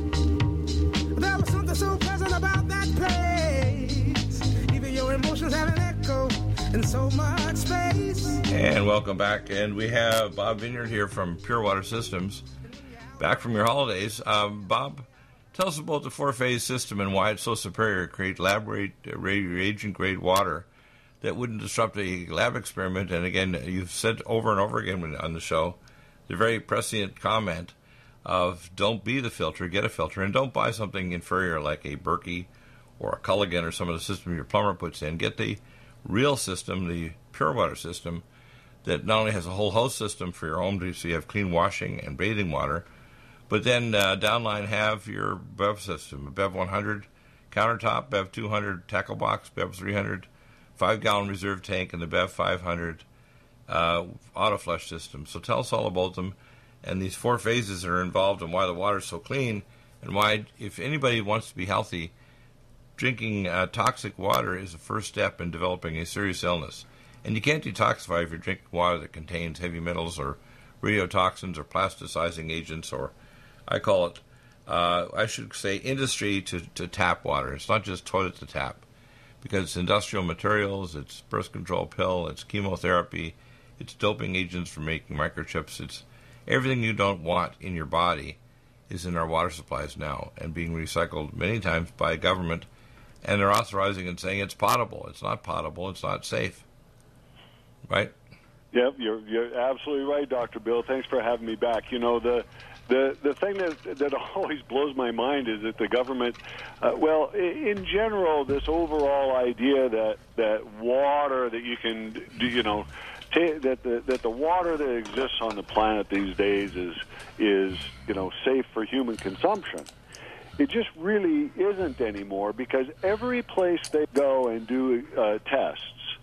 There was something so pleasant about that place. Even your emotions have an echo in so much space. And welcome back. And we have Bob Vineyard here from Pure Water Systems. Back from your holidays. Um, Bob, tell us about the four-phase system and why it's so superior to create lab reagent-grade water that wouldn't disrupt a lab experiment. And again, you've said over and over again on the show, the very prescient comment of don't be the filter, get a filter, and don't buy something inferior like a Berkey or a Culligan or some of the system your plumber puts in. Get the real system, the Pure Water system, that not only has a whole host system for your home, so you have clean washing and bathing water, but then uh, downline have your B E V system, a B E V one hundred countertop, B E V two hundred tackle box, B E V three hundred five-gallon reserve tank, and the B E V five hundred uh, auto-flush systems. So tell us all about them and these four phases that are involved and why the water is so clean and why, if anybody wants to be healthy, drinking uh, toxic water is the first step in developing a serious illness. And you can't detoxify if you're drinking water that contains heavy metals or radiotoxins or plasticizing agents, or I call it, uh, I should say, industry to, to tap water. It's not just toilet to tap, because it's industrial materials, it's birth control pill, it's chemotherapy, it's doping agents for making microchips. It's everything you don't want in your body is in our water supplies now and being recycled many times by government, and they're authorizing and saying it's potable. It's not potable. It's not safe. Right? Yep, you're you're absolutely right, Doctor Bill. Thanks for having me back. You know, the the the thing that that always blows my mind is that the government, uh, well, in general, this overall idea that that water that you can do, you know, t- that the that the water that exists on the planet these days is is you know safe for human consumption. It just really isn't anymore, because every place they go and do uh, tests.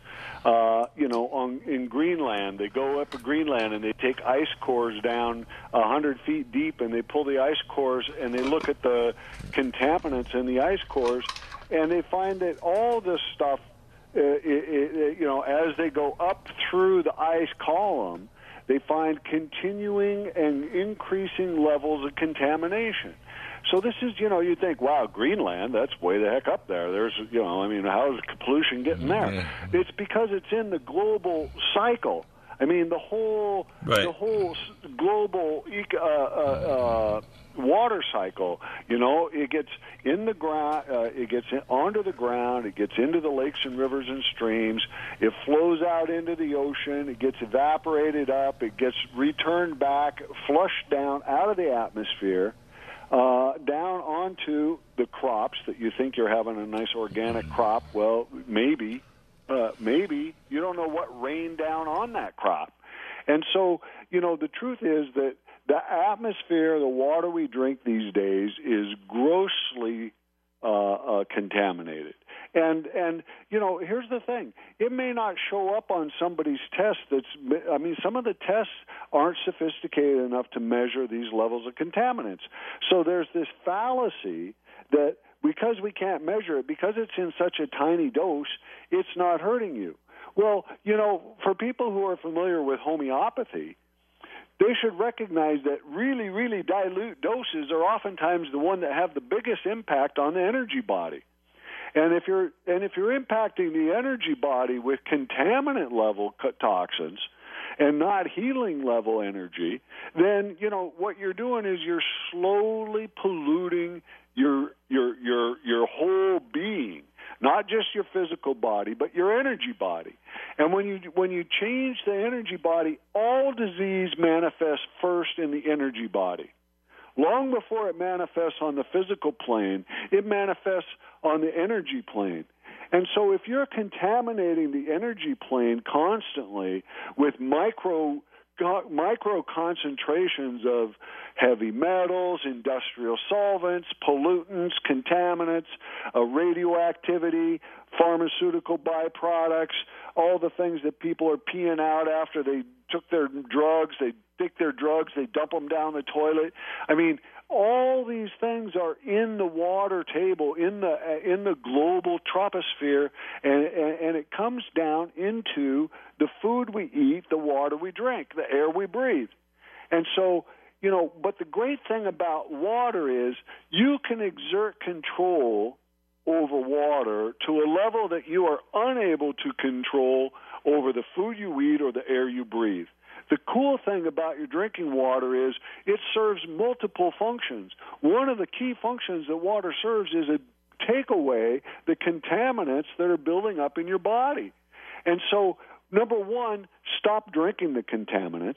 Uh, you know, on, in Greenland, they go up to Greenland and they take ice cores down one hundred feet deep, and they pull the ice cores and they look at the contaminants in the ice cores, and they find that all this stuff, uh, it, it, you know, as they go up through the ice column, they find continuing and increasing levels of contamination. So this is, you know, you think, wow, Greenland, that's way the heck up there. There's, you know, I mean, how's pollution getting there? Yeah. It's because it's in the global cycle. I mean, the whole, right. the whole global uh, uh, uh, water cycle. You know, it gets in the ground, uh, it gets in, onto the ground, it gets into the lakes and rivers and streams, it flows out into the ocean, it gets evaporated up, it gets returned back, flushed down out of the atmosphere. Uh, down onto the crops that you think you're having a nice organic crop. Well, maybe, uh, maybe you don't know what rained down on that crop. And so, you know, the truth is that the atmosphere, the water we drink these days is grossly uh, uh, contaminated. And, and you know, here's the thing. It may not show up on somebody's test that's, I mean, some of the tests aren't sophisticated enough to measure these levels of contaminants. So there's this fallacy that because we can't measure it, because it's in such a tiny dose, it's not hurting you. Well, you know, for people who are familiar with homeopathy, they should recognize that really, really dilute doses are oftentimes the one that have the biggest impact on the energy body. And if you're and if you're impacting the energy body with contaminant level toxins and not healing level energy, then you know what you're doing is you're slowly polluting your your your your whole being, not just your physical body, but your energy body. And when you when you change the energy body, all disease manifests first in the energy body. Long before it manifests on the physical plane, it manifests on the energy plane. And so if you're contaminating the energy plane constantly with micro micro concentrations of heavy metals, industrial solvents, pollutants, contaminants, uh, radioactivity, pharmaceutical byproducts, all the things that people are peeing out after they took their drugs, they take their drugs, they dump them down the toilet. I mean, all these things are in the water table, in the uh, in the global troposphere, and, and, and it comes down into the food we eat, the water we drink, the air we breathe. And so, you know, but the great thing about water is you can exert control over water to a level that you are unable to control over the food you eat or the air you breathe. The cool thing about your drinking water is it serves multiple functions. One of the key functions that water serves is to take away the contaminants that are building up in your body. And so, number one, stop drinking the contaminants.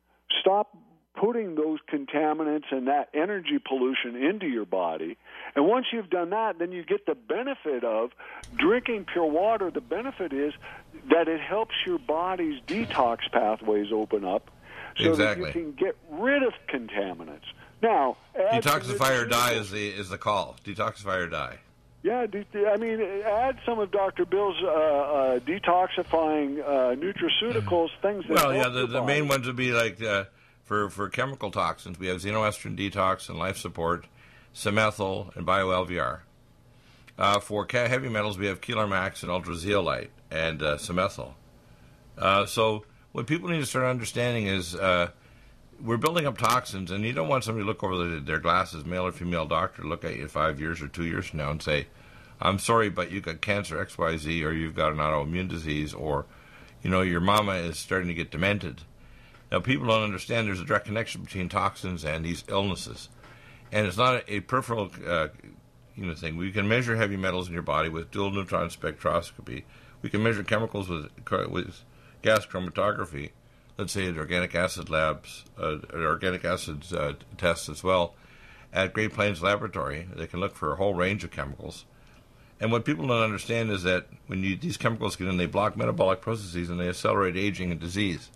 Stop putting those contaminants and that energy pollution into your body. And once you've done that, then you get the benefit of drinking pure water. The benefit is that it helps your body's detox pathways open up so exactly. that you can get rid of contaminants. Now, detoxify or die is the is the call. Detoxify or die. Yeah, I mean, add some of Doctor Bill's uh, uh, detoxifying uh, nutraceuticals, things that Well, help yeah, the, your the body. main ones would be like uh, for, for chemical toxins, we have xenoestrin detox and life support, Simethyl, and bio-L V R. Uh, for ca- heavy metals, we have Keeler Max and Ultra Zeolite and uh, Simethyl. Uh, so what people need to start understanding is uh, we're building up toxins, and you don't want somebody to look over the, their glasses, male or female doctor, look at you five years or two years from now and say, I'm sorry, but you've got cancer X Y Z, or you've got an autoimmune disease, or, you know, your mama is starting to get demented. Now, people don't understand there's a direct connection between toxins and these illnesses. And it's not a, a peripheral uh, you know, thing. We can measure heavy metals in your body with dual neutron spectroscopy. We can measure chemicals with, with gas chromatography. Let's say at Organic Acid Labs, uh, Organic Acids uh, tests as well. At Great Plains Laboratory, they can look for a whole range of chemicals. And what people don't understand is that when you, these chemicals get in, they block metabolic processes and they accelerate aging and disease.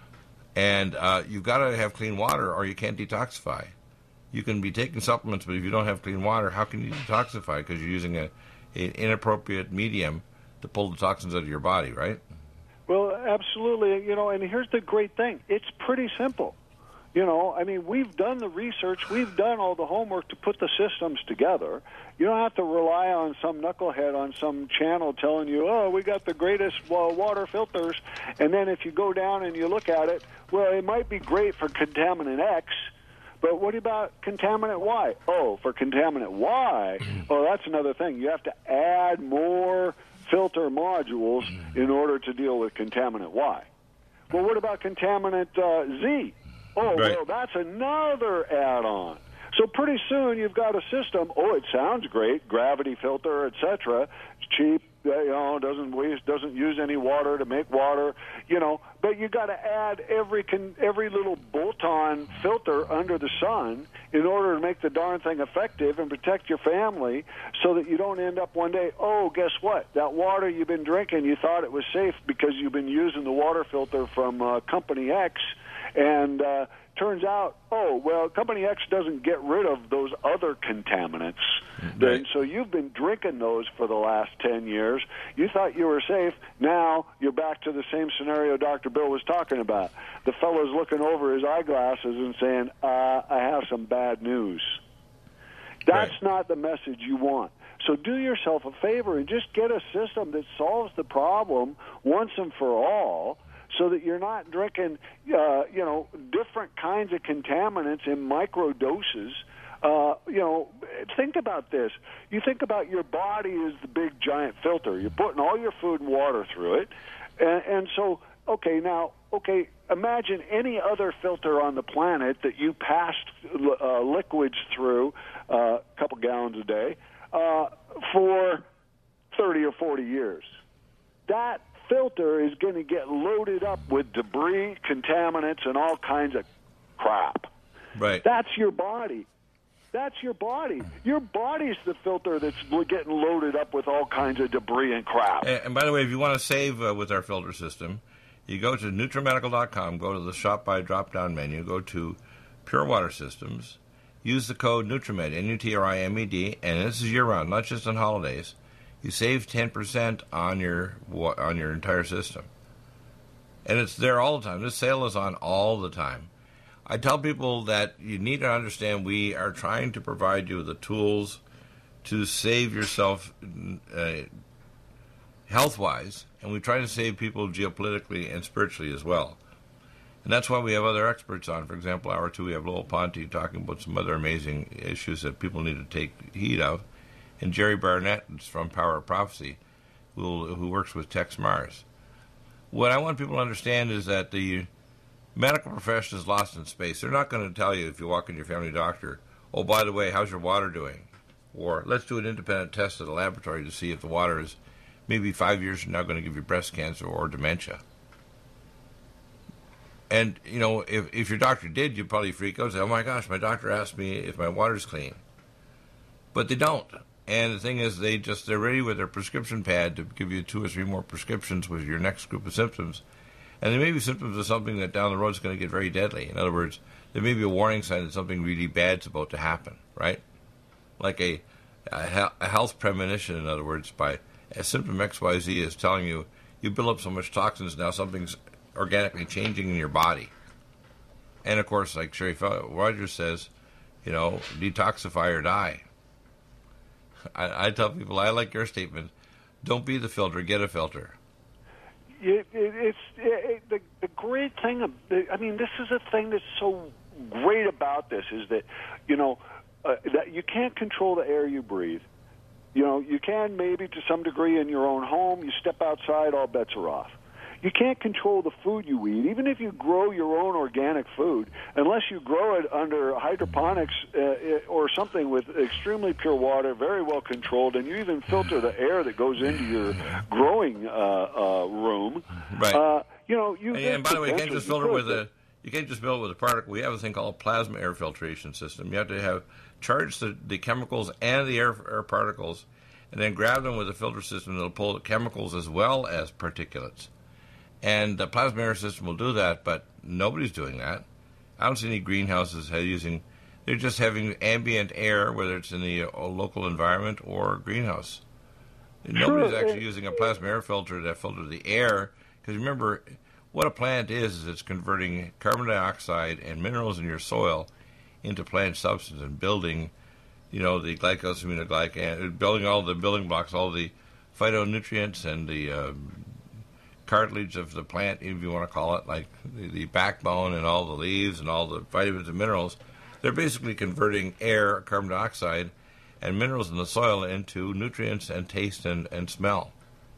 And uh, you've got to have clean water or you can't detoxify. You can be taking supplements, but if you don't have clean water, how can you detoxify? Because you're using a, an inappropriate medium to pull the toxins out of your body, right? Well, absolutely. You know, and here's the great thing. It's pretty simple. You know, I mean, we've done the research. We've done all the homework to put the systems together. You don't have to rely on some knucklehead on some channel telling you, oh, we got the greatest uh, water filters. And then if you go down and you look at it, well, it might be great for contaminant X, but what about contaminant Y? Oh, for contaminant Y, oh, that's another thing. You have to add more filter modules in order to deal with contaminant Y. Well, what about contaminant uh, Z? Oh, right. Well, that's another add-on. So pretty soon you've got a system. Oh, it sounds great, gravity filter, et cetera. It's cheap, you know, doesn't waste, doesn't use any water to make water, you know. But you got to add every con, every little bolt-on filter under the sun in order to make the darn thing effective and protect your family, so that you don't end up one day. Oh, guess what? That water you've been drinking, you thought it was safe because you've been using the water filter from uh, Company X. And uh, turns out, oh, well, Company X doesn't get rid of those other contaminants. Right. And so you've been drinking those for the last ten years. You thought you were safe. Now you're back to the same scenario Doctor Bill was talking about. The fellow's looking over his eyeglasses and saying, uh, I have some bad news. That's Right. not the message you want. So do yourself a favor and just get a system that solves the problem once and for all, so that you're not drinking, uh, you know, different kinds of contaminants in micro doses. Uh, you know, think about this. You think about your body as the big giant filter. You're putting all your food and water through it. And, and so, okay, now, okay, imagine any other filter on the planet that you passed uh, liquids through, uh, a couple gallons a day, uh, for thirty or forty years. That filter is going to get loaded up with debris, contaminants, and all kinds of crap. Right. That's your body. That's your body. Your body's the filter that's getting loaded up with all kinds of debris and crap. And, and by the way, if you want to save uh, with our filter system, you go to NutriMedical dot com, go to the Shop By drop-down menu, go to Pure Water Systems, use the code NutriMed, N U T R I M E D, and this is year-round, not just on holidays. You save ten percent on your on your entire system. And it's there all the time. This sale is on all the time. I tell people that you need to understand we are trying to provide you with the tools to save yourself uh, health-wise, and we try to save people geopolitically and spiritually as well. And that's why we have other experts on. For example, hour two, we have Lowell Ponte talking about some other amazing issues that people need to take heed of. And Jerry Barnett is from Power of Prophecy, who, who works with Tex Mars. What I want people to understand is that the medical profession is lost in space. They're not going to tell you if you walk in your family doctor, oh, by the way, how's your water doing? Or let's do an independent test at a laboratory to see if the water is maybe five years from now going to give you breast cancer or dementia. And, you know, if, if your doctor did, you'd probably freak out and say, oh, my gosh, my doctor asked me if my water's clean. But they don't. And the thing is, they just, they're ready with their prescription pad to give you two or three more prescriptions with your next group of symptoms. And there may be symptoms of something that down the road is going to get very deadly. In other words, there may be a warning sign that something really bad's about to happen, right? Like a, a, he- a health premonition, in other words, by a symptom X Y Z is telling you you build up so much toxins now something's organically changing in your body. And of course, like Sherry Rogers says, you know, detoxify or die. I, I tell people, I like your statement, don't be the filter, get a filter. It, it, it's it, the, the great thing, of, I mean, this is a thing that's so great about this, is that, you know, uh, that you can't control the air you breathe. You know, you can maybe to some degree in your own home. You step outside, all bets are off. You can't control the food you eat, even if you grow your own organic food, unless you grow it under hydroponics uh, or something with extremely pure water, very well controlled, and you even filter the air that goes into your growing uh, uh, room. Right. Uh, you know, you. And, and by the way, you can't just filter with a. You can't just build with a particle. We have a thing called a plasma air filtration system. You have to have charge the, the chemicals and the air, air particles, and then grab them with a filter system that'll pull the chemicals as well as particulates. And the plasma air system will do that, but nobody's doing that. I don't see any greenhouses using. They're just having ambient air, whether it's in the uh, local environment or greenhouse. Nobody's Sure. actually using a plasma air filter that filters the air. Because remember, what a plant is, is it's converting carbon dioxide and minerals in your soil into plant substance and building, you know, the glycosaminoglycan, building all the building blocks, all the phytonutrients and the uh, cartilage of the plant, if you want to call it, like the, the backbone and all the leaves and all the vitamins and minerals. They're basically converting air, carbon dioxide, and minerals in the soil into nutrients and taste and, and smell.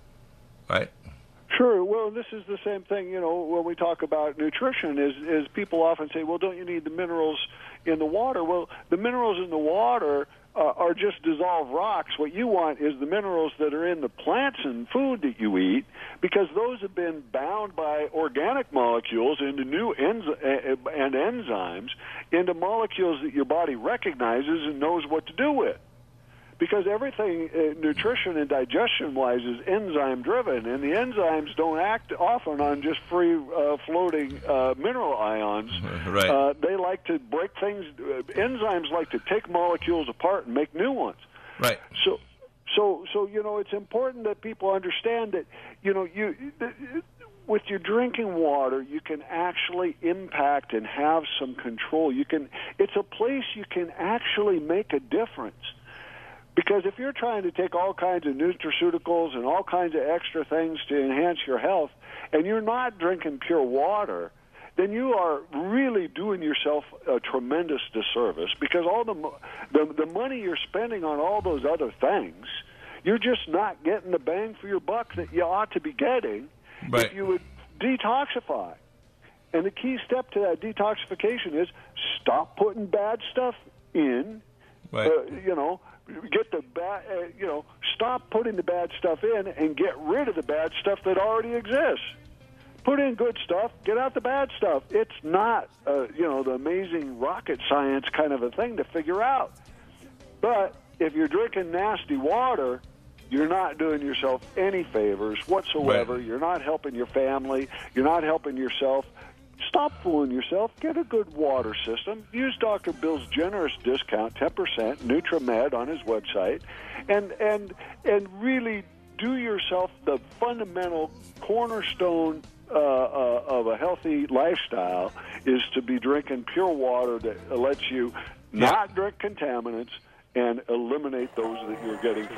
Right? Sure. Well, this is the same thing, you know, when we talk about nutrition, is, is people often say, well, don't you need the minerals in the water? Well, the minerals in the water uh, are just dissolved rocks. What you want is the minerals that are in the plants and food that you eat, because those have been bound by organic molecules into new enzy- and enzymes, into molecules that your body recognizes and knows what to do with. Because everything, uh, nutrition and digestion-wise, is enzyme-driven, and the enzymes don't act often on just free-floating uh, uh, mineral ions. Right. Uh, they like to break things. Uh, enzymes like to take molecules apart and make new ones. Right. So, so, so you know, it's important that people understand that, you know, you. With your drinking water, you can actually impact and have some control. You can. It's a place you can actually make a difference. Because if you're trying to take all kinds of nutraceuticals and all kinds of extra things to enhance your health, and you're not drinking pure water, then you are really doing yourself a tremendous disservice. Because all the the, the money you're spending on all those other things, you're just not getting the bang for your buck that you ought to be getting Right. if you would detoxify. And the key step to that detoxification is stop putting bad stuff in. Right. Uh, you know. Get the bad, uh, you know, stop putting the bad stuff in and get rid of the bad stuff that already exists. Put in good stuff, get out the bad stuff. It's not, uh, you know, the amazing rocket science kind of a thing to figure out. But if you're drinking nasty water, you're not doing yourself any favors whatsoever. Right. You're not helping your family. You're not helping yourself. Stop fooling yourself. Get a good water system. Use Doctor Bill's generous discount, ten percent, NutriMed on his website, and and and really do yourself the fundamental cornerstone uh, uh, of a healthy lifestyle is to be drinking pure water that lets you not drink contaminants and eliminate those that you're getting from